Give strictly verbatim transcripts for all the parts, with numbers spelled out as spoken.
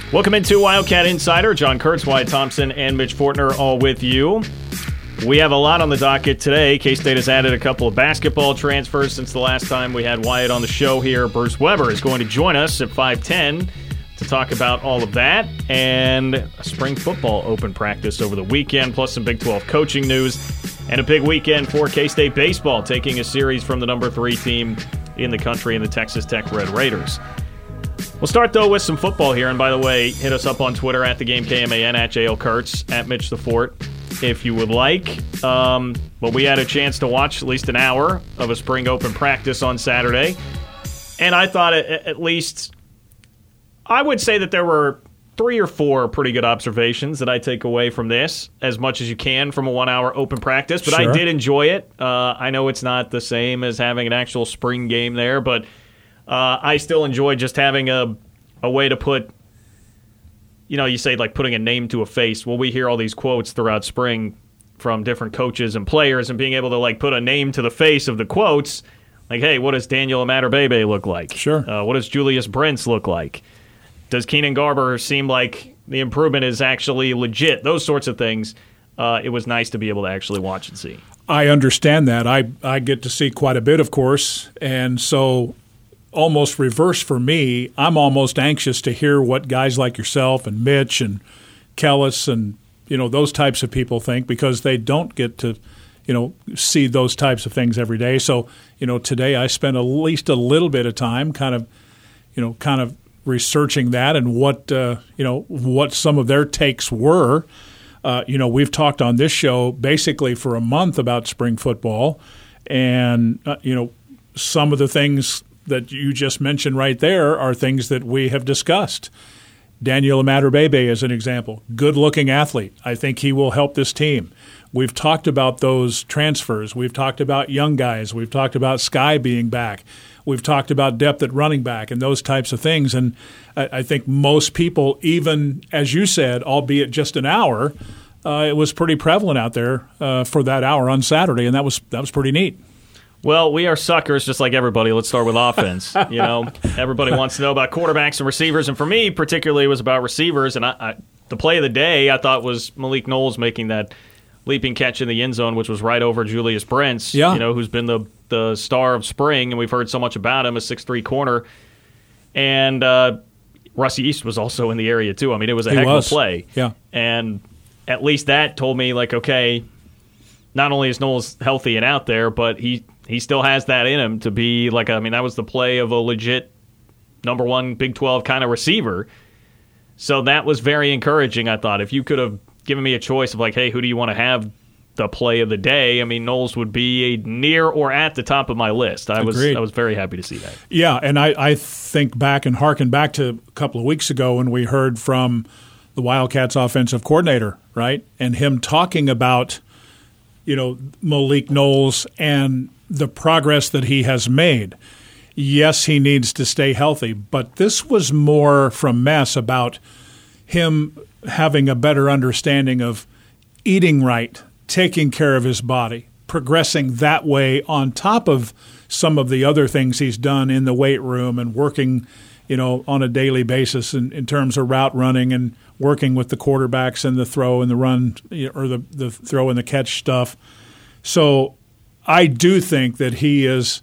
Welcome into Wildcat Insider. John Kurtz, Wyatt Thompson, and Mitch Fortner all with you. We have a lot on the docket today. K-State has added a couple of basketball transfers since the last time we had Wyatt on the show here. Bruce Weber is going to join us at five ten to talk about all of that and a spring football open practice over the weekend, plus some Big twelve coaching news and a big weekend for K-State baseball, taking a series from the number three team in the country in the Texas Tech Red Raiders. We'll start, though, with some football here. And by the way, hit us up on Twitter at the Game K M A N, at J L Kurtz, at Mitch the Fort, if you would like. Um, but we had a chance to watch at least an hour of a spring open practice on Saturday. And I thought at, at least, I would say that there were three or four pretty good observations that I take away from this, as much as you can from a one-hour open practice. But sure. I did enjoy it. Uh, I know it's not the same as having an actual spring game there, but Uh, I still enjoy just having a a way to put, you know, you say like putting a name to a face. Well, we hear all these quotes throughout spring from different coaches and players, and being able to like put a name to the face of the quotes. Like, hey, what does Daniel Amaterbebe look like? Sure. Uh, what does Julius Brents look like? Does Keenan Garber seem like the improvement is actually legit? Those sorts of things. Uh, it was nice to be able to actually watch and see. I understand that. I I get to see quite a bit, of course, and so almost reverse for me. I'm almost anxious to hear what guys like yourself and Mitch and Kellis and, you know, those types of people think, because they don't get to, you know, see those types of things every day. So, you know, today I spent at least a little bit of time kind of, you know, kind of researching that and what, uh, you know, what some of their takes were. Uh, you know, we've talked on this show basically for a month about spring football, and, uh, you know, some of the things that you just mentioned right there are things that we have discussed. Daniel Amaterbebe is an example. Good-looking athlete. I think he will help this team. We've talked about those transfers. We've talked about young guys. We've talked about Sky being back. We've talked about depth at running back and those types of things. And I, I think most people, even as you said, albeit just an hour, uh, it was pretty prevalent out there uh, for that hour on Saturday, and that was that was pretty neat. Well, we are suckers just like everybody. Let's start with offense. You know, everybody wants to know about quarterbacks and receivers, and for me, particularly, it was about receivers. And I, I, the play of the day, I thought, was Malik Knowles making that leaping catch in the end zone, which was right over Julius Brents, yeah. you know, who's been the the star of spring, and we've heard so much about him, a six three corner. And uh, Russie East was also in the area, too. I mean, it was a he heck was. of a play. Yeah. And at least that told me, like, okay, not only is Knowles healthy and out there, but he – he still has that in him to be like, I mean, that was the play of a legit number one Big twelve kind of receiver. So that was very encouraging, I thought. If you could have given me a choice of like, hey, who do you want to have the play of the day? I mean, Knowles would be a near or at the top of my list. I was Agreed. I was very happy to see that. Yeah, and I, I think back and harken back to a couple of weeks ago when we heard from the Wildcats offensive coordinator, right? And him talking about, you know, Malik Knowles and the progress that he has made. Yes, he needs to stay healthy, but this was more from Mess about him having a better understanding of eating right, taking care of his body, progressing that way on top of some of the other things he's done in the weight room and working, you know, on a daily basis in, in terms of route running and working with the quarterbacks and the throw and the run or the, the throw and the catch stuff. So I do think that he is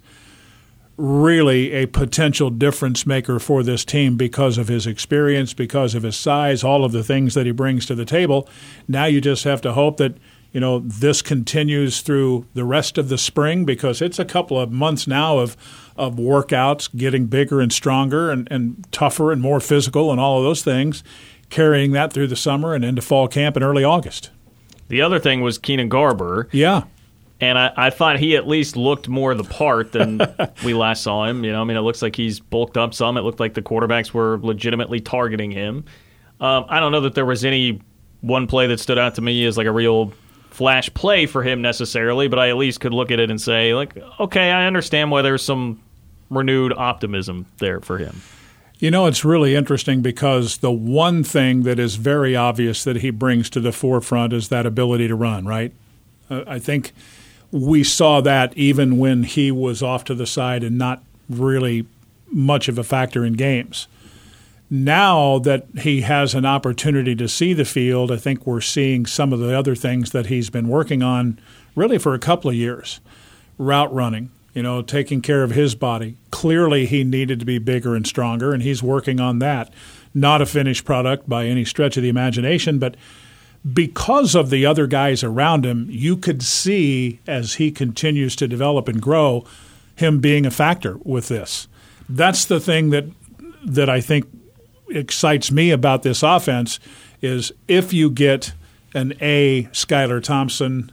really a potential difference maker for this team because of his experience, because of his size, all of the things that he brings to the table. Now you just have to hope that, you know, this continues through the rest of the spring, because it's a couple of months now of of workouts, getting bigger and stronger and, and tougher and more physical and all of those things, carrying that through the summer and into fall camp in early August. The other thing was Keenan Garber. Yeah. And I, I thought he at least looked more the part than we last saw him. You know, I mean, it looks like he's bulked up some. It looked like the quarterbacks were legitimately targeting him. Um, I don't know that there was any one play that stood out to me as like a real flash play for him necessarily, but I at least could look at it and say, like, okay, I understand why there's some renewed optimism there for him. You know, it's really interesting because the one thing that is very obvious that he brings to the forefront is that ability to run, right? Uh, I think we saw that even when he was off to the side and not really much of a factor in games. Now that he has an opportunity to see the field, I think we're seeing some of the other things that he's been working on really for a couple of years. Route running, you know, taking care of his body. Clearly he needed to be bigger and stronger, and he's working on that. Not a finished product by any stretch of the imagination, but because of the other guys around him, you could see as he continues to develop and grow, him being a factor with this. That's the thing that that I think excites me about this offense is if you get an A Skylar Thompson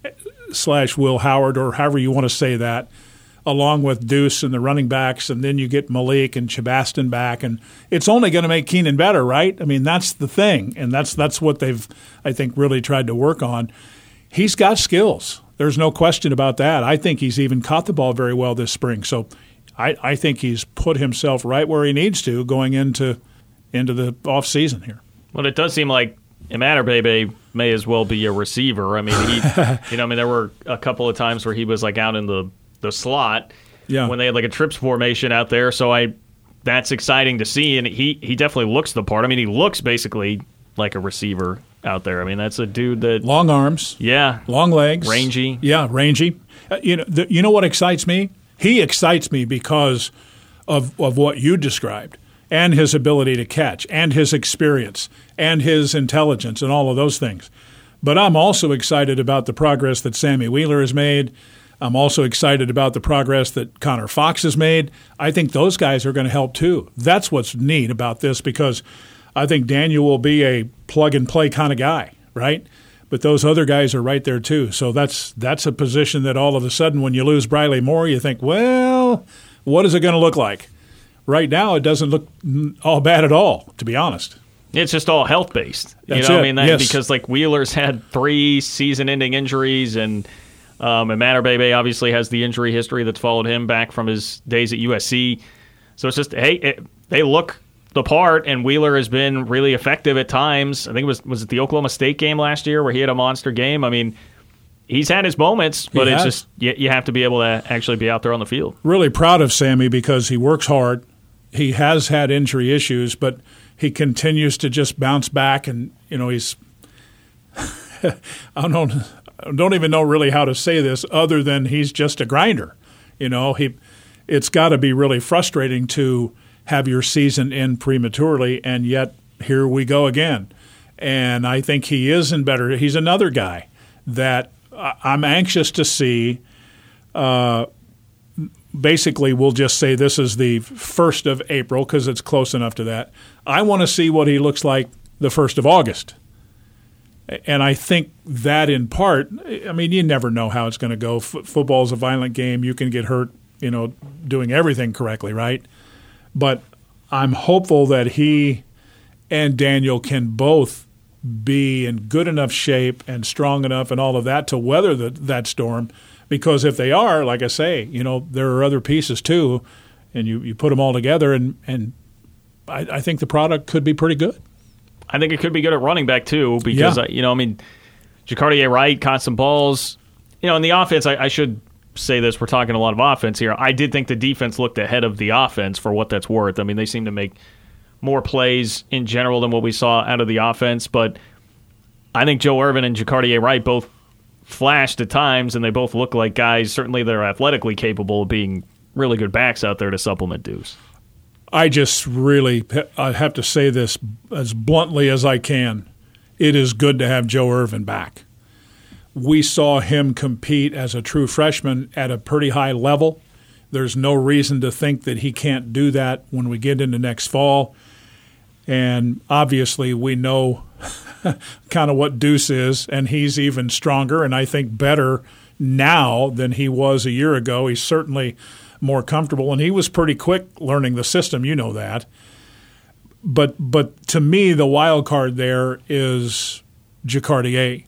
slash Will Howard, or however you want to say that, along with Deuce and the running backs, and then you get Malik and Chabastin back, and it's only going to make Keenan better, right? I mean, that's the thing, and that's that's what they've, I think, really tried to work on. He's got skills. There's no question about that. I think he's even caught the ball very well this spring. So I, I think he's put himself right where he needs to going into into the off season here. Well, it does seem like Imatorbhebhe may as well be a receiver. I mean, he, you know, I mean, there were a couple of times where he was like out in the, the slot yeah. when they had like a trips formation out there. So I, that's exciting to see, and he he definitely looks the part. I mean, he looks basically like a receiver out there. I mean, that's a dude that long arms, yeah, long legs, rangy, yeah, rangy. Uh, you know, the, you know what excites me? He excites me because of of what you described. And his ability to catch, and his experience, and his intelligence, and all of those things. But I'm also excited about the progress that Sammy Wheeler has made. I'm also excited about the progress that Connor Fox has made. I think those guys are going to help too. That's what's neat about this, because I think Daniel will be a plug-and-play kind of guy, right? But those other guys are right there too. So that's that's a position that all of a sudden when you lose Briley Moore, you think, well, what is it going to look like? Right now, it doesn't look all bad at all, to be honest. It's just all health based. You That's know, it. I mean, that, yes. because like Wheeler's had three season-ending injuries, and um, Imatorbhebhe obviously has the injury history that's followed him back from his days at U S C. So it's just, hey, it, they look the part, and Wheeler has been really effective at times. I think it was was it the Oklahoma State game last year where he had a monster game. I mean, he's had his moments, but He it's has. just you, you have to be able to actually be out there on the field. Really proud of Sammy because he works hard. He has had injury issues, but he continues to just bounce back, and you know he's. I don't I don't even know really how to say this other than he's just a grinder. You know he, it's got to be really frustrating to have your season end prematurely, and yet here we go again. And I think he is in better. He's another guy that I'm anxious to see. Uh, Basically, we'll just say this is the first of April because it's close enough to that. I want to see what he looks like the first of August. And I think that in part, I mean, you never know how it's going to go. F- football is a violent game. You can get hurt, you know, doing everything correctly, right? But I'm hopeful that he and Daniel can both be in good enough shape and strong enough and all of that to weather the, that storm. Because if they are, like I say, you know, there are other pieces too, and you, you put them all together, and, and I, I think the product could be pretty good. I think it could be good at running back too, because, Yeah. uh, you know, I mean, Jacardier Wright caught some balls. You know, in the offense, I, I should say this, we're talking a lot of offense here. I did think the defense looked ahead of the offense for what that's worth. I mean, they seem to make more plays in general than what we saw out of the offense, but I think Joe Irvin and Jacardier Wright both flashed at times, and they both look like guys certainly that are athletically capable of being really good backs out there to supplement Deuce. I just really I have to say this as bluntly as I can. It is good to have Joe Irvin back. We saw him compete as a true freshman at a pretty high level. There's no reason to think that he can't do that when we get into next fall. And obviously we know kind of what Deuce is, and he's even stronger and I think better now than he was a year ago. He's certainly more comfortable, and he was pretty quick learning the system, you know that. But but to me, the wild card there is Jacardier.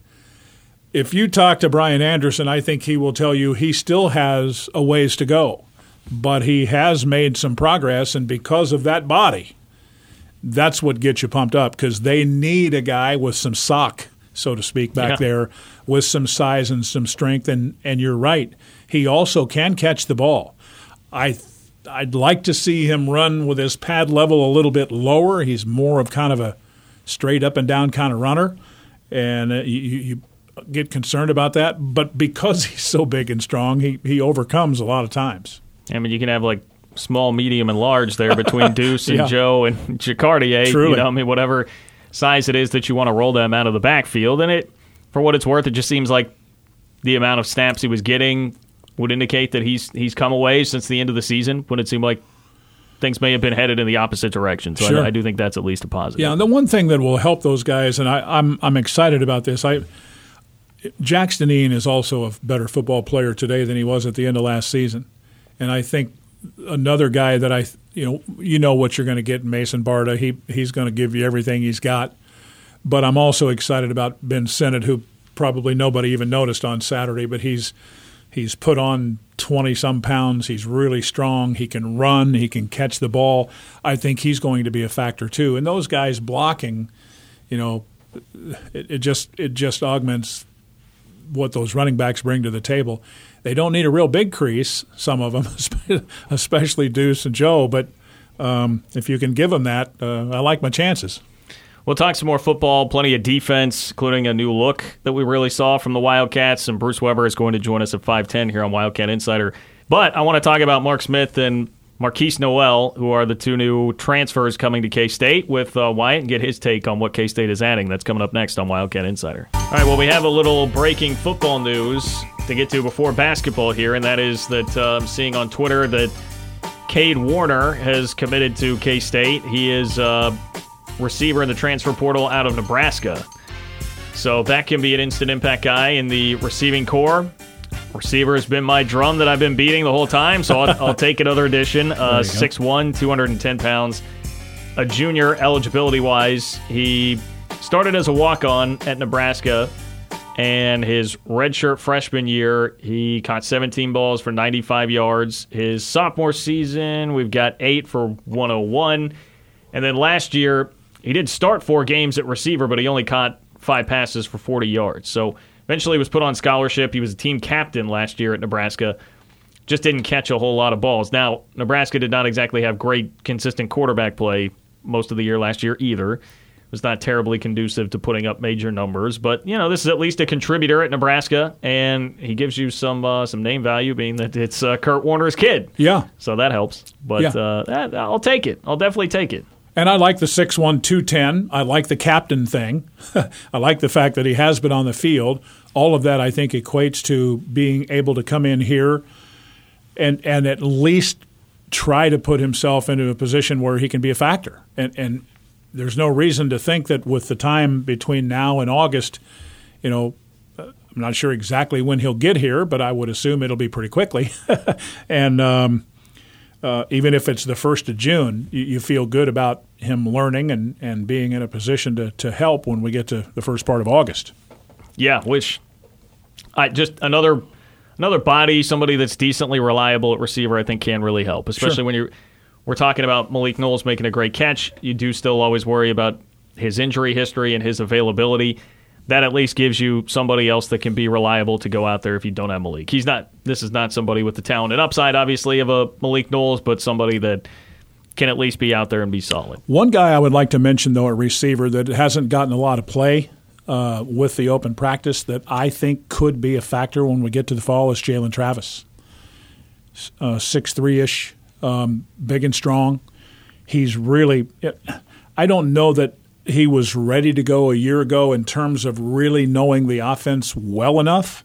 If you talk to Brian Anderson, I think he will tell you he still has a ways to go, but he has made some progress, and because of that body, that's what gets you pumped up, because they need a guy with some sock, so to speak, back yeah. there with some size and some strength. And, and you're right. He also can catch the ball. I I'd like to see him run with his pad level a little bit lower. He's more of kind of a straight up and down kind of runner, and uh, you, you get concerned about that. But because he's so big and strong, he, he overcomes a lot of times. I mean, you can have like small, medium, and large there between Deuce and yeah. Joe and Jacardier. Truly. You know, I mean, whatever size it is that you want to roll them out of the backfield. And it, for what it's worth, it just seems like the amount of snaps he was getting would indicate that he's he's come away since the end of the season when it seemed like things may have been headed in the opposite direction. So sure. I, I do think that's at least a positive. Yeah, and the one thing that will help those guys, and I, I'm I'm excited about this. I Jack Stanine is also a better football player today than he was at the end of last season, and I think another guy that I you know you know what you're going to get in Mason Barta. He he's going to give you everything he's got, but I'm also excited about Ben Sinnott, who probably nobody even noticed on Saturday, but he's he's put on twenty-some pounds. He's really strong. He can run. He can catch the ball. I think he's going to be a factor too. And those guys blocking, you know, it, it just it just augments what those running backs bring to the table. They don't need a real big crease, some of them, especially Deuce and Joe, but um, if you can give them that, uh, I like my chances. We'll talk some more football, plenty of defense, including a new look that we really saw from the Wildcats. And Bruce Weber is going to join us at five ten here on Wildcat Insider. But I want to talk about Mark Smith and Marquise Noel, who are the two new transfers coming to K-State, with uh, Wyatt, and get his take on what K-State is adding. That's coming up next on Wildcat Insider. All right, well, we have a little breaking football news to get to before basketball here, and that is that uh, I'm seeing on Twitter that Cade Warner has committed to K-State. He is uh, receiver in the transfer portal out of Nebraska. So that can be an instant impact guy in the receiving core. Receiver has been my drum that I've been beating the whole time, so I'll, I'll take another addition. Uh, six one, two hundred ten pounds. A junior eligibility-wise, he started as a walk-on at Nebraska, and his redshirt freshman year, he caught seventeen balls for ninety-five yards. His sophomore season, we've got eight for one oh one. And then last year, he did start four games at receiver, but he only caught five passes for forty yards. So eventually he was put on scholarship. He was a team captain last year at Nebraska. Just didn't catch a whole lot of balls. Now, Nebraska did not exactly have great, consistent quarterback play most of the year last year either. It was not terribly conducive to putting up major numbers. But, you know, this is at least a contributor at Nebraska, and he gives you some uh, some name value, being that it's uh, Kurt Warner's kid. Yeah. So that helps. But yeah. uh, I'll take it. I'll definitely take it. And I like the six one, two ten. I like the captain thing. I like the fact that he has been on the field. All of that, I think, equates to being able to come in here and and at least try to put himself into a position where he can be a factor. And, and there's no reason to think that with the time between now and August, you know, I'm not sure exactly when he'll get here, but I would assume it'll be pretty quickly. and um, uh, even if it's the first of June, you, you feel good about him learning and, and being in a position to, to help when we get to the first part of August. Yeah, which I just another another body, somebody that's decently reliable at receiver, I think can really help, especially sure. when you're we're talking about Malik Knowles making a great catch. You do still always worry about his injury history and his availability. That at least gives you somebody else that can be reliable to go out there if you don't have Malik. He's not. This is not somebody with the talent and upside, obviously, of a Malik Knowles, but somebody that can at least be out there and be solid. One guy I would like to mention, though, a receiver that hasn't gotten a lot of play uh, with the open practice that I think could be a factor when we get to the fall is Jalen Travis. Uh, six three-ish, um, big and strong. He's really – I don't know that he was ready to go a year ago in terms of really knowing the offense well enough,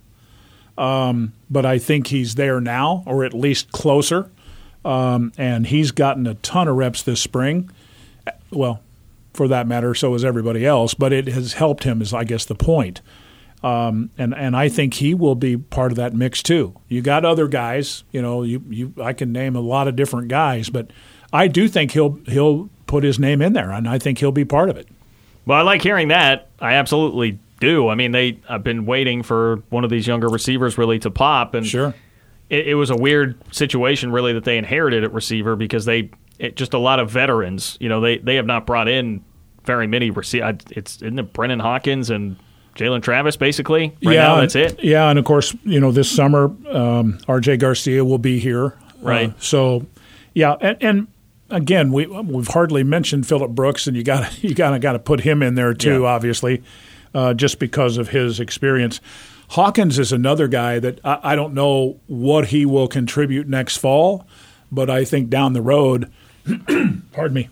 um, but I think he's there now, or at least closer. Um, and he's gotten a ton of reps this spring. Well, for that matter, so has everybody else. But it has helped him, is I guess the point. Um, and and I think he will be part of that mix too. You got other guys, you know. You you I can name a lot of different guys, but I do think he'll he'll put his name in there, and I think he'll be part of it. Well, I like hearing that. I absolutely do. I mean, they I've been waiting for one of these younger receivers really to pop, and sure. It, it was a weird situation, really, that they inherited at receiver because they it, just a lot of veterans. You know, they, they have not brought in very many receivers. It's isn't it Brennan Hawkins and Jalen Travis basically right yeah, now? That's it. Yeah, and of course, you know, this summer um, R J Garcia will be here, right? Uh, so, Yeah, and, and again, we we've hardly mentioned Phillip Brooks, and you got you got to got to put him in there too, yeah. obviously, uh, just because of his experience. Hawkins is another guy that I, I don't know what he will contribute next fall, but I think down the road, pardon me,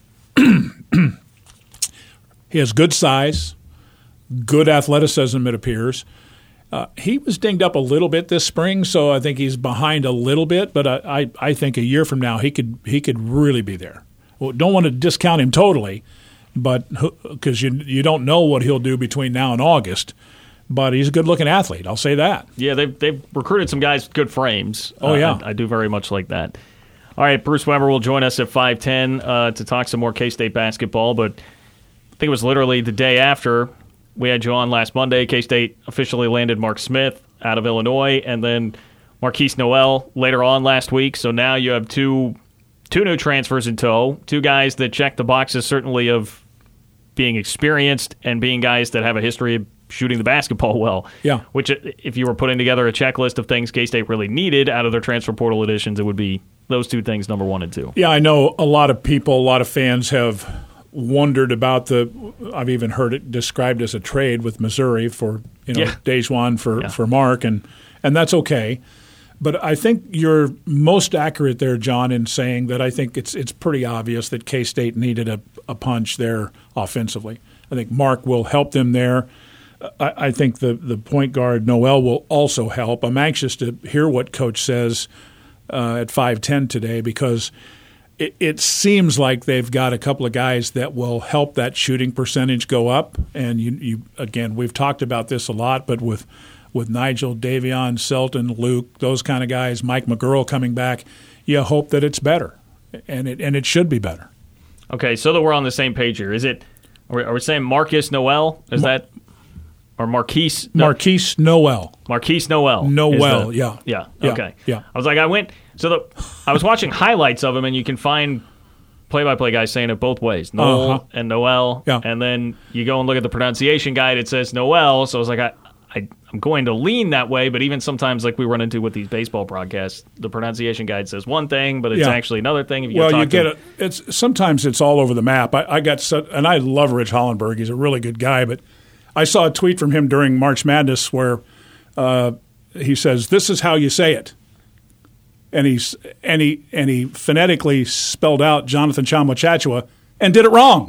he has good size, good athleticism, it appears. Uh, he was dinged up a little bit this spring, so I think he's behind a little bit. But I, I, I think a year from now he could he could really be there. Well, don't want to discount him totally, but because you you don't know what he'll do between now and August. But he's a good-looking athlete. I'll say that. Yeah, they've they've recruited some guys with good frames. Oh yeah, uh, I, I do very much like that. All right, Bruce Weber will join us at five ten uh, to talk some more K-State basketball. But I think it was literally the day after. We had you on last Monday. K-State officially landed Mark Smith out of Illinois, and then Marquise Noel later on last week. So now you have two two new transfers in tow, two guys that check the boxes certainly of being experienced and being guys that have a history of shooting the basketball well. Yeah. Which, if you were putting together a checklist of things K-State really needed out of their transfer portal additions, it would be those two things, number one and two. Yeah, I know a lot of people, a lot of fans have wondered about the – I've even heard it described as a trade with Missouri for, you know, yeah. Dejuan for, yeah. for Mark, and, and that's okay. But I think you're most accurate there, John, in saying that I think it's it's pretty obvious that K-State needed a, a punch there offensively. I think Mark will help them there. I, I think the, the point guard, Noel, will also help. I'm anxious to hear what Coach says uh, at five ten today because – It, it seems like they've got a couple of guys that will help that shooting percentage go up. And you, you again, we've talked about this a lot, but with with Nigel, Davion, Selton, Luke, those kind of guys, Mike McGurl coming back, you hope that it's better, and it and it should be better. Okay, so that we're on the same page here, is it? Are we, are we saying Marcus Noel? Is Mar- that or Marquise? No. Marquise Noel. Marquise Noel. Noel, the, yeah. yeah, yeah, okay. yeah. I was like, I went. So the I was watching highlights of him, and you can find play-by-play guys saying it both ways, Noel uh-huh. and Noel. Yeah. And then you go and look at the pronunciation guide; it says Noel. So I was like, I, I, I'm going to lean that way. But even sometimes, like we run into with these baseball broadcasts, the pronunciation guide says one thing, but it's yeah. actually another thing. If you well, talk you get to it. It's sometimes it's all over the map. I, I got so, and I love Rich Hollenberg. He's a really good guy, but I saw a tweet from him during March Madness where uh, he says, "This is how you say it." And he's and he and he phonetically spelled out Jonathan Tchamwa-Tchatchoua and did it wrong.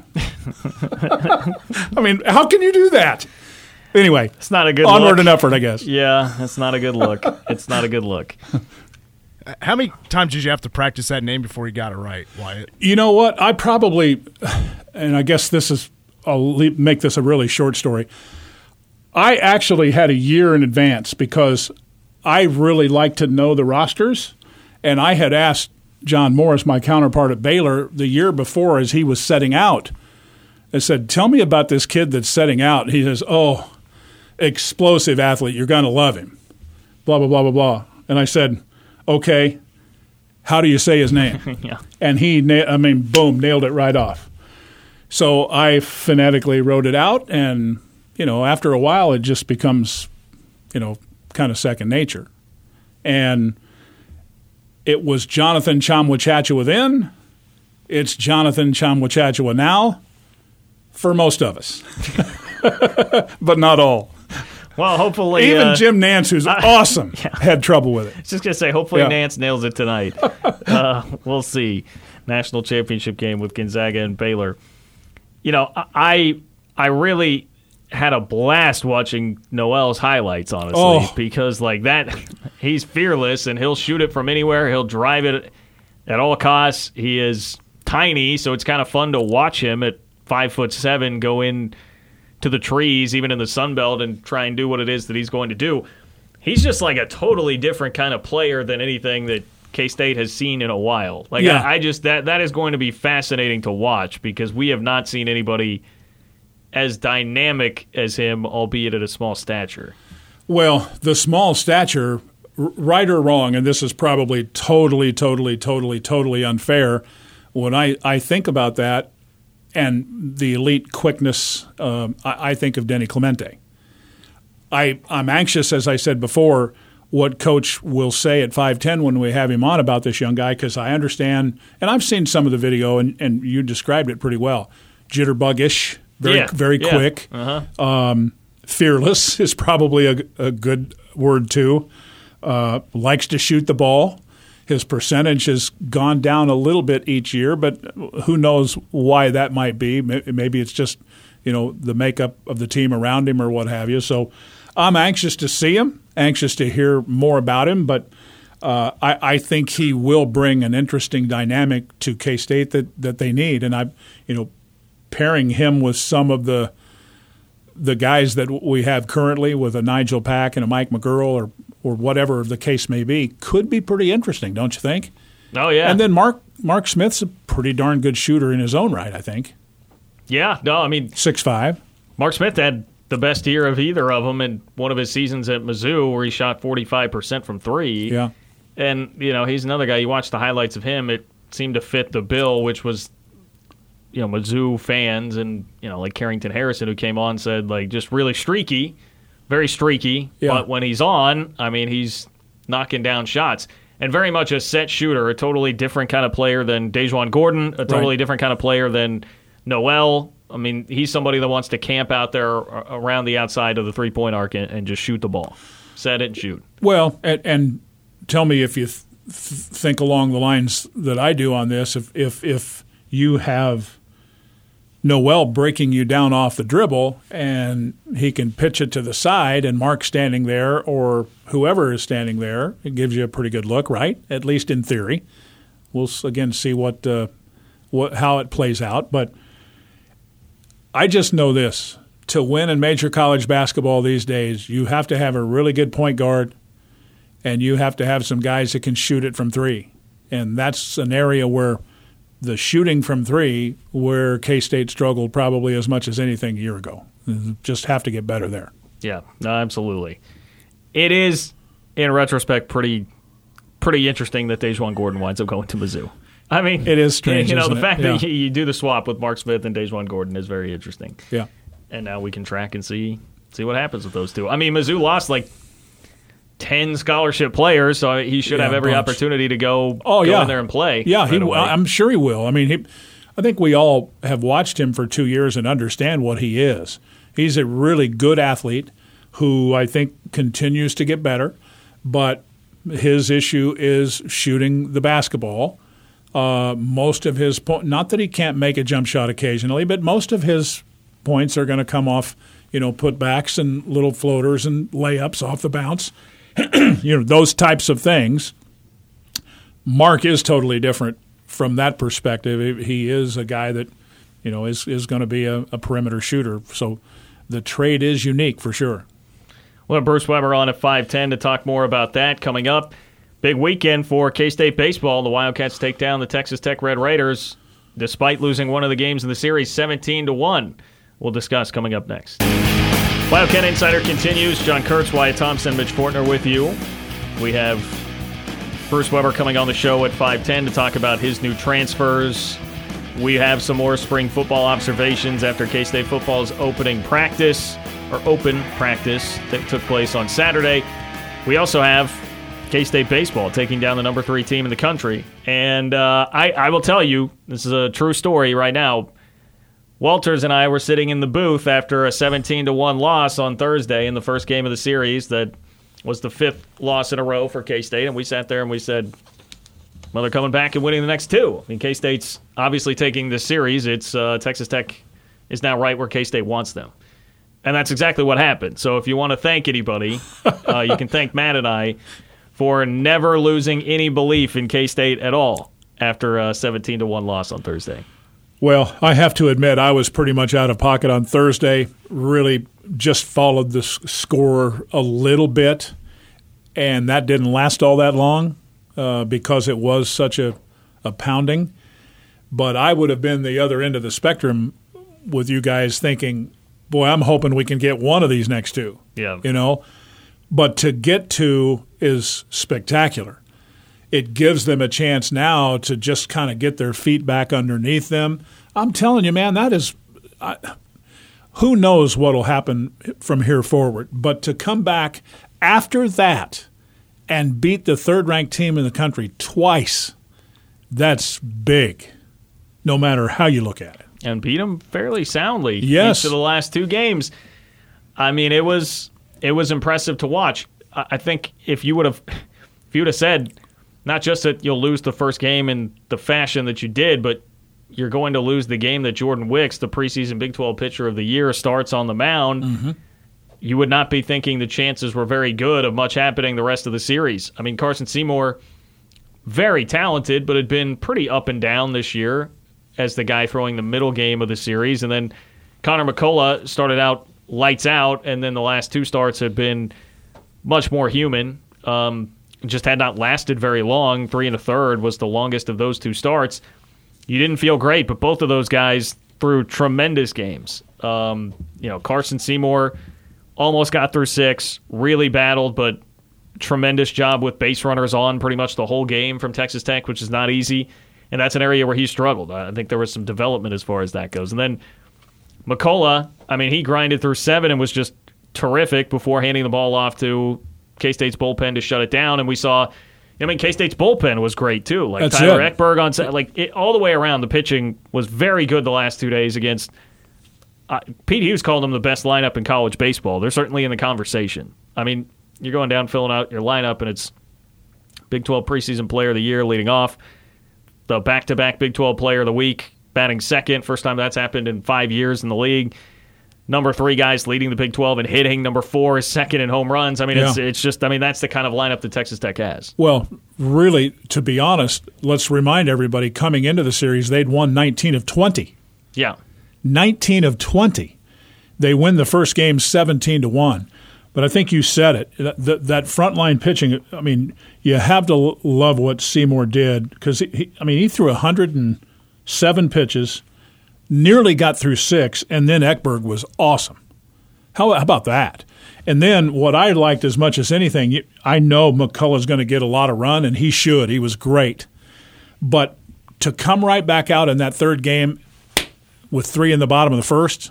I mean, how can you do that? Anyway, it's not a good onward look. and upward, I guess. Yeah, it's not a good look. It's not a good look. How many times did you have to practice that name before you got it right, Wyatt? You know what? I probably, and I guess this is, I'll make this a really short story. I actually had a year in advance because I really like to know the rosters. And I had asked John Morris, my counterpart at Baylor, the year before as he was setting out. I said, tell me about this kid that's setting out. He says, oh, explosive athlete. You're going to love him. Blah, blah, blah, blah, blah. And I said, okay, how do you say his name? yeah. And he, na- I mean, boom, nailed it right off. So I phonetically wrote it out. And, you know, after a while, it just becomes, you know, kind of second nature. And it was Jonathan Tchamwa-Tchatchoua then. It's Jonathan Tchamwa-Tchatchoua now for most of us, but not all. Well, hopefully. Even uh, Jim Nance, who's uh, awesome, yeah. had trouble with it. I was just going to say, hopefully yeah. Nance nails it tonight. uh, we'll see. National championship game with Gonzaga and Baylor. You know, I I really had a blast watching Noel's highlights, honestly, oh. because like that, he's fearless and he'll shoot it from anywhere. He'll drive it at all costs. He is tiny, so it's kind of fun to watch him at five foot seven go in to the trees, even in the Sun Belt, and try and do what it is that he's going to do. He's just like a totally different kind of player than anything that K-State has seen in a while. Like yeah. I, I just that that is going to be fascinating to watch because we have not seen anybody as dynamic as him, albeit at a small stature. Well, the small stature, right or wrong, and this is probably totally, totally, totally, totally unfair. When I, I think about that and the elite quickness, um, I, I think of Denny Clemente. I, I'm anxious, as I said before, what Coach will say at five ten when we have him on about this young guy, because I understand, and I've seen some of the video, and, and you described it pretty well. Jitterbug-ish, very, yeah. very yeah. quick. Uh-huh. Um, fearless is probably a, a good word, too. Uh, likes to shoot the ball. His percentage has gone down a little bit each year, but who knows why that might be. Maybe it's just, you know, the makeup of the team around him or what have you. So I'm anxious to see him, anxious to hear more about him, but uh, I, I think he will bring an interesting dynamic to K-State that, that they need. And I, you know, pairing him with some of the the guys that we have currently, with a Nigel Pack and a Mike McGurl or or whatever the case may be, could be pretty interesting, don't you think? Oh, yeah. And then Mark Mark Smith's a pretty darn good shooter in his own right, I think. Yeah, no, I mean, six five. Mark Smith had the best year of either of them in one of his seasons at Mizzou, where he shot forty-five percent from three. Yeah. And, you know, he's another guy. You watch the highlights of him, it seemed to fit the bill, which was, you know, Mizzou fans and, you know, like Carrington Harrison, who came on, said, like, just really streaky, very streaky. Yeah. But when he's on, I mean, he's knocking down shots. And very much a set shooter, a totally different kind of player than Dejuan Gordon, a totally right. different kind of player than Noel. I mean, he's somebody that wants to camp out there around the outside of the three-point arc and, and just shoot the ball. Set it and shoot. Well, and, and tell me if you th- think along the lines that I do on this. If if if you have Noel breaking you down off the dribble and he can pitch it to the side and Mark's standing there or whoever is standing there, it gives you a pretty good look, right? At least in theory. We'll, again, see what uh, what how it plays out. But I just know this. To win in major college basketball these days, you have to have a really good point guard and you have to have some guys that can shoot it from three. And that's an area where the shooting from three, where K-State struggled probably as much as anything a year ago. Just have to get better there. Yeah, no, absolutely. It is, in retrospect, pretty pretty interesting that Dejuan Gordon winds up going to Mizzou. I mean, it is strange. You know, isn't the fact it? Yeah. that you, you do the swap with Mark Smith and Dejuan Gordon is very interesting. Yeah. And now we can track and see see what happens with those two. I mean, Mizzou lost like ten scholarship players, so he should Yeah, have every bunch. opportunity to go, oh, go yeah. in there and play. Yeah, right he, away. I'm sure he will. I mean, he, I think we all have watched him for two years and understand what he is. He's a really good athlete who I think continues to get better, but his issue is shooting the basketball. Uh, most of his po- – not that he can't make a jump shot occasionally, but most of his points are going to come off, you know, putbacks and little floaters and layups off the bounce. You know, those types of things. Mark is totally different from that perspective. He is a guy that, you know, is, is going to be a, a perimeter shooter. So the trade is unique for sure. We'll have Bruce Weber on at five ten to talk more about that coming up. Big weekend for K-State baseball. The Wildcats take down the Texas Tech Red Raiders despite losing one of the games in the series seventeen to one. We'll discuss coming up next. Wildcat Insider continues. John Kurtz, Wyatt Thompson, Mitch Fortner with you. We have Bruce Weber coming on the show at five ten to talk about his new transfers. We have some more spring football observations after K-State football's opening practice, or open practice, that took place on Saturday. We also have K-State baseball taking down the number three team in the country. And uh, I, I will tell you, this is a true story right now. Walters and I were sitting in the booth after a seventeen to one loss on Thursday in the first game of the series that was the fifth loss in a row for K-State, and we sat there and we said, well, they're coming back and winning the next two. I mean, K-State's obviously taking this series. It's uh, Texas Tech is now right where K-State wants them. And that's exactly what happened. So if you want to thank anybody, uh, you can thank Matt and I for never losing any belief in K-State at all after a seventeen to one loss on Thursday. Well, I have to admit I was pretty much out of pocket on Thursday, really just followed the score a little bit, and that didn't last all that long uh, because it was such a, a pounding. But I would have been the other end of the spectrum with you guys thinking, boy, I'm hoping we can get one of these next two. Yeah. You know? But to get to is spectacular. It gives them a chance now to just kind of get their feet back underneath them. I'm telling you, man, that is I, who knows what will happen from here forward. But to come back after that and beat the third-ranked team in the country twice. That's big, no matter how you look at it. And beat them fairly soundly. Yes. Each of the last two games. I mean, it was it was impressive to watch. I, I think if you would have if you would have said not just that you'll lose the first game in the fashion that you did, but you're going to lose the game that Jordan Wicks, the preseason Big twelve pitcher of the year, starts on the mound, mm-hmm. you would not be thinking the chances were very good of much happening the rest of the series. I mean, Carson Seymour, very talented, but had been pretty up and down this year as the guy throwing the middle game of the series. And then Connor McCullough started out lights out, and then the last two starts have been much more human. Um, just had not lasted very long. Three and a third was the longest of those two starts. You didn't feel great, but both of those guys threw tremendous games. Um, you know, Carson Seymour almost got through six, really battled, but tremendous job with base runners on pretty much the whole game from Texas Tech, which is not easy. And that's an area where he struggled. I think there was some development as far as that goes. And then McCullough, I mean, he grinded through seven and was just terrific before handing the ball off to K-State's bullpen to shut it down. And we saw, I mean, K-State's bullpen was great too. Like That's Tyler it. Ekberg on, like it, all the way around, the pitching was very good the last two days against. Uh, Pete Hughes called them the best lineup in college baseball. They're certainly in the conversation. I mean, you're going down filling out your lineup, and it's Big twelve preseason player of the year leading off, the back-to-back Big twelve player of the week batting second, first time that's happened in five years in the league. Number three guys leading the Big twelve and hitting. Number four is second in home runs. I mean, yeah. it's it's just, I mean, that's the kind of lineup that Texas Tech has. Well, really, to be honest, let's remind everybody, coming into the series, they'd won nineteen of twenty. Yeah. nineteen of twenty. They win the first game seventeen to one. But I think you said it. That, that frontline pitching, I mean, you have to love what Seymour did because, he, he, I mean, he threw one hundred seven pitches, nearly got through six, and then Ekberg was awesome. How, how about that? And then what I liked as much as anything, I know McCullough's going to get a lot of run, and he should. He was great. But to come right back out in that third game with three in the bottom of the first,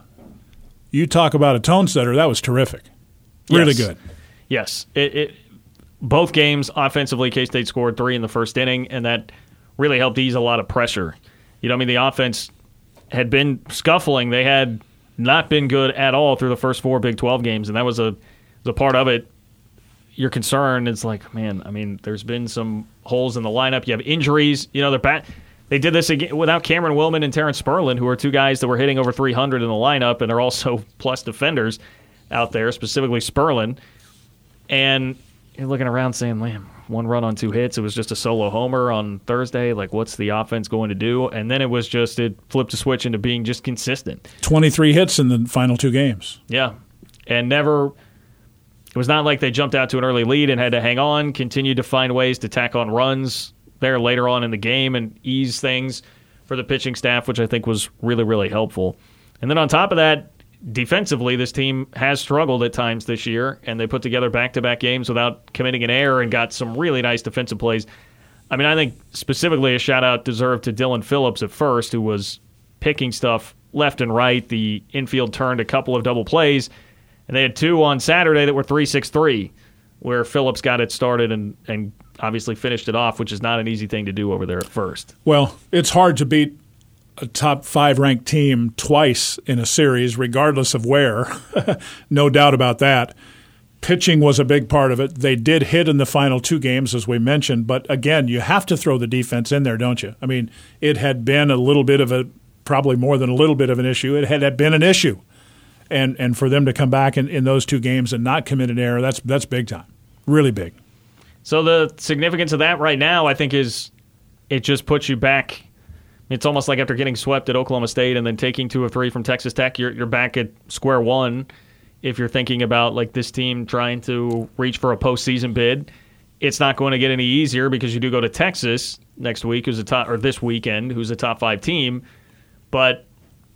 you talk about a tone setter, that was terrific. Really yes. good. Yes. It, it, both games, offensively, K-State scored three in the first inning, and that really helped ease a lot of pressure. You know, I mean, the offense had been scuffling. They had not been good at all through the first four Big twelve games, and that was a, was a part of it. Your concern is like, man, I mean, there's been some holes in the lineup. You have injuries. You know, they're bat- they did this again without Cameron Willman and Terrence Sperlin, who are two guys that were hitting over three hundred in the lineup, and they're also plus defenders out there, specifically Sperlin. And you're looking around saying, man, one run on two hits. It was just a solo homer on Thursday. Like, what's the offense going to do? And then it was just, it flipped a switch into being just consistent. twenty-three hits in the final two games. Yeah. And never, it was not like they jumped out to an early lead and had to hang on, continued to find ways to tack on runs there later on in the game and ease things for the pitching staff, which I think was really, really helpful. And then on top of that, defensively, this team has struggled at times this year, and they put together back-to-back games without committing an error and got some really nice defensive plays. I mean, I think specifically a shout-out deserved to Dylan Phillips at first, who was picking stuff left and right. The infield turned a couple of double plays, and they had two on Saturday that were three six three, where Phillips got it started and, and obviously finished it off, which is not an easy thing to do over there at first. Well, it's hard to beat a top five ranked team twice in a series, regardless of where. No doubt about that. Pitching was a big part of it. They did hit in the final two games, as we mentioned. But again, you have to throw the defense in there, don't you? I mean, it had been a little bit of a, probably more than a little bit of an issue. It had been an issue. And and for them to come back in, in those two games and not commit an error, that's that's big time. Really big. So the significance of that right now, I think, is it just puts you back. It's almost like after getting swept at Oklahoma State and then taking two or three from Texas Tech, you're you're back at square one. If you're thinking about like this team trying to reach for a postseason bid, it's not going to get any easier because you do go to Texas next week, who's a top, or this weekend, who's a top five team. But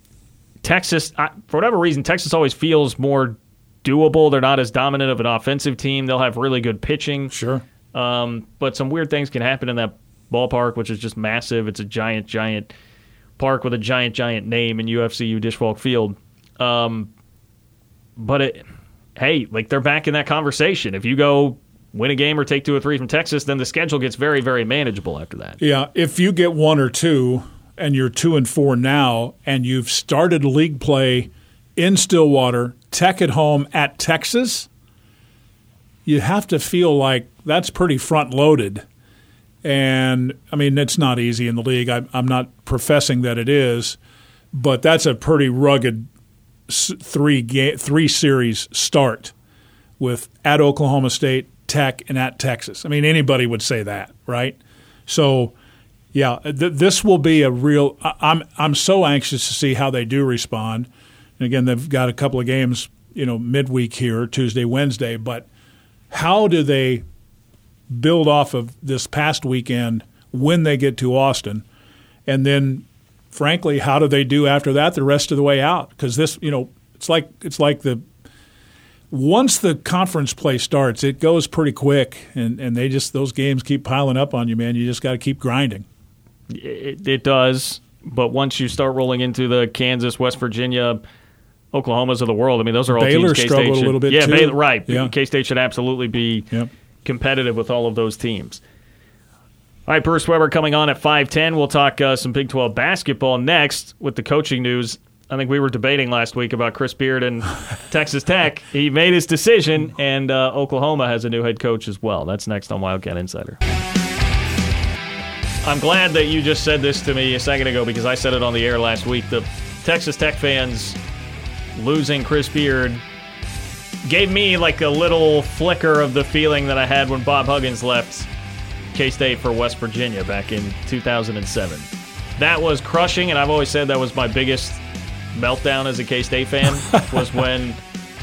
Texas, for whatever reason, Texas always feels more doable. They're not as dominant of an offensive team. They'll have really good pitching. Sure. Um, but some weird things can happen in that ballpark, which is just massive. It's a giant, giant park with a giant, giant name in U F C U Dishwalk Field. Um, but, it, hey, like they're back in that conversation. If you go win a game or take two or three from Texas, then the schedule gets very, very manageable after that. Yeah, if you get one or two and you're two and four now and you've started league play in Stillwater, Tech at home at Texas, you have to feel like that's pretty front-loaded. And, I mean, it's not easy in the league. I, I'm not professing that it is, but that's a pretty rugged three ga- three series start with at Oklahoma State, Tech, and at Texas. I mean, anybody would say that, right? So, yeah, th- this will be a real – I'm I'm so anxious to see how they do respond. And, again, they've got a couple of games, you know, midweek here, Tuesday, Wednesday, but how do they – build off of this past weekend when they get to Austin, and then, frankly, how do they do after that the rest of the way out? Because this, you know, it's like it's like the once the conference play starts, it goes pretty quick, and, and they just those games keep piling up on you, man. You just got to keep grinding. It, it does, but once you start rolling into the Kansas, West Virginia, Oklahomas of the world, I mean, those are all Baylor teams K-State struggled should, a little bit yeah, too. Baylor, right. Yeah. K-State should absolutely be. Yep. competitive with all of those teams. All right, Bruce Weber coming on at five ten. We'll talk uh, some Big twelve basketball next with the coaching news. I think we were debating last week about Chris Beard and Texas Tech. He made his decision, and uh, Oklahoma has a new head coach as well. That's next on Wildcat Insider. I'm glad that you just said this to me a second ago because I said it on the air last week. The Texas Tech fans losing Chris Beard gave me like a little flicker of the feeling that I had when Bob Huggins left K-State for West Virginia back in two thousand seven. That was crushing, and I've always said that was my biggest meltdown as a K-State fan was when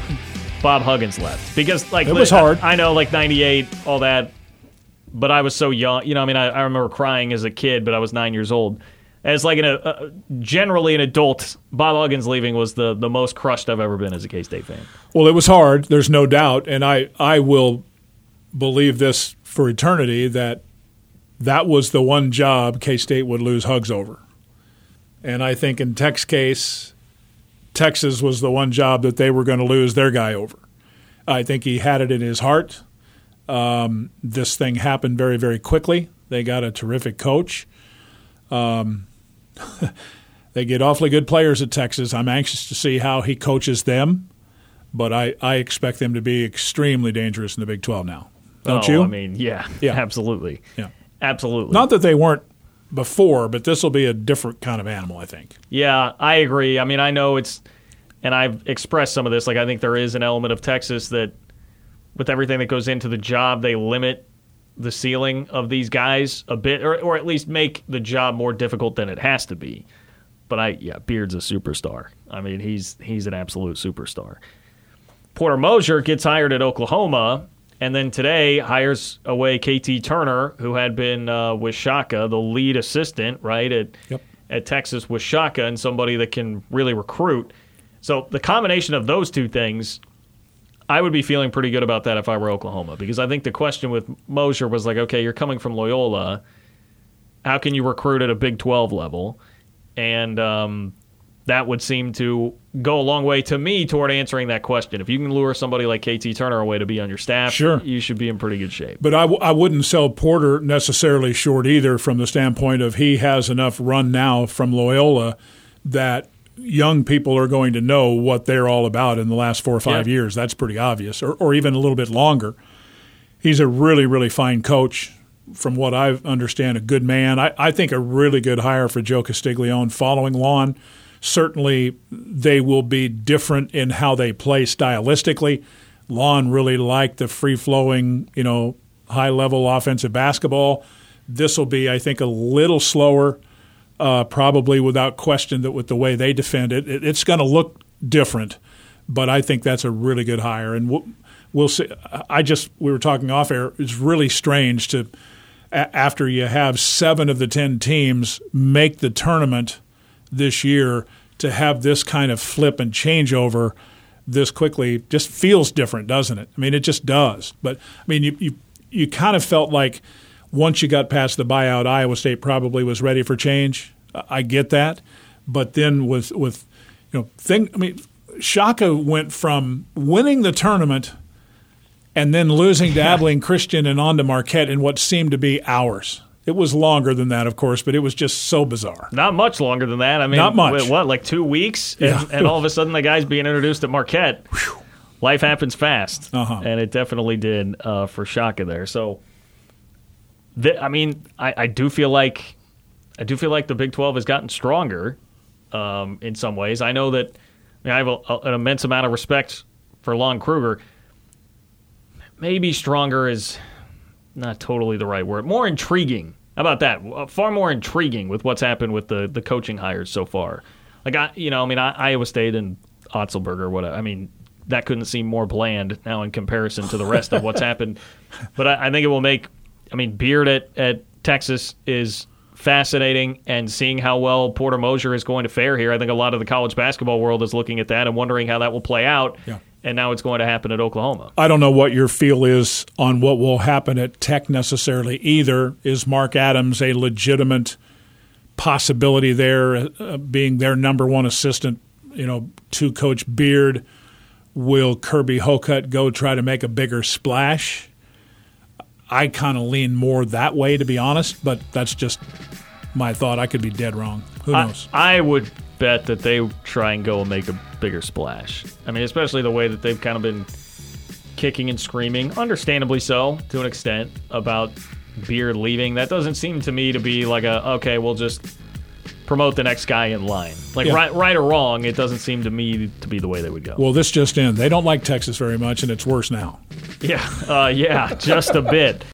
Bob Huggins left. Because like it was hard. I, I know like ninety-eight, all that, but I was so young. You know, I mean, I, I remember crying as a kid, but I was nine years old. As like an, uh, generally an adult, Bob Huggins leaving was the, the most crushed I've ever been as a K-State fan. Well, it was hard. There's no doubt, and I, I will believe this for eternity that that was the one job K-State would lose Hugs over. And I think in Tech's case, Texas was the one job that they were going to lose their guy over. I think he had it in his heart. Um, this thing happened very, very quickly. They got a terrific coach. Um, they get awfully good players at Texas. I'm anxious to see how he coaches them, but I, I expect them to be extremely dangerous in the Big twelve now. Don't oh, you? I mean, yeah, Yeah. absolutely. Yeah. Absolutely. Not that they weren't before, but this will be a different kind of animal, I think. Yeah, I agree. I mean, I know it's – and I've expressed some of this. Like, I think there is an element of Texas that with everything that goes into the job, they limit the ceiling of these guys a bit, or, or at least make the job more difficult than it has to be. But, I yeah, Beard's a superstar. I mean, he's he's an absolute superstar. Porter Moser gets hired at Oklahoma, and then today hires away K T Turner, who had been uh, with Shaka, the lead assistant, right, at, Yep. at Texas with Shaka, and somebody that can really recruit. So the combination of those two things, I would be feeling pretty good about that if I were Oklahoma, because I think the question with Moser was like, okay, you're coming from Loyola. How can you recruit at a Big twelve level? And um, that would seem to go a long way to me toward answering that question. If you can lure somebody like K T Turner away to be on your staff, sure, you should be in pretty good shape. But I, w- I wouldn't sell Porter necessarily short either from the standpoint of he has enough run now from Loyola that young people are going to know what they're all about in the last four or five yeah. years. That's pretty obvious, or, or even a little bit longer. He's a really, really fine coach. From what I understand, a good man. I, I think a really good hire for Joe Castiglione following Lon. Certainly they will be different in how they play stylistically. Lon really liked the free-flowing, you know, high-level offensive basketball. This will be, I think, a little slower, uh, probably without question, that with the way they defend it. it it's going to look different, but I think that's a really good hire. And we'll, we'll see. I just – we were talking off-air. It's really strange to – after you have seven of the ten teams make the tournament this year, to have this kind of flip and changeover this quickly just feels different, doesn't it? I mean, it just does. But, I mean, you you, you kind of felt like once you got past the buyout, Iowa State probably was ready for change. I get that. But then with, with you know, thing, I mean, Shaka went from winning the tournament and then losing to Abilene Christian and on to Marquette in what seemed to be hours. It was longer than that, of course, but it was just so bizarre. Not much longer than that. I mean, Not much. What, like two weeks? Yeah. And, and all of a sudden the guy's being introduced at Marquette. Whew. Life happens fast. Uh-huh. And it definitely did uh, for Shaka there. So, th- I mean, I, I do feel like I do feel like the Big twelve has gotten stronger um, in some ways. I know that I, mean, I have a, a, an immense amount of respect for Lon Kruger. Maybe stronger is not totally the right word. More intriguing. How about that? Far more intriguing with what's happened with the, the coaching hires so far. Like, I, you know, I mean, I, Iowa State and Otzelberger, whatever. I mean, that couldn't seem more bland now in comparison to the rest of what's happened. But I, I think it will make, I mean, Beard at, at Texas is fascinating, and seeing how well Porter Moser is going to fare here. I think a lot of the college basketball world is looking at that and wondering how that will play out. Yeah. And now it's going to happen at Oklahoma. I don't know what your feel is on what will happen at Tech necessarily either. Is Mark Adams a legitimate possibility there, uh, being their number one assistant, you know, to Coach Beard? Will Kirby Hocutt go try to make a bigger splash? I kind of lean more that way, to be honest, but that's just my thought. I could be dead wrong. Who knows? I, I would bet that they try and go and make a bigger splash. I mean, especially the way that they've kind of been kicking and screaming, understandably so, to an extent, about Beard leaving. That doesn't seem to me to be like a, okay, we'll just promote the next guy in line. Like, yeah. right, right or wrong, it doesn't seem to me to be the way they would go. Well, this just in. They don't like Texas very much, and it's worse now. Yeah, uh, yeah, just a bit.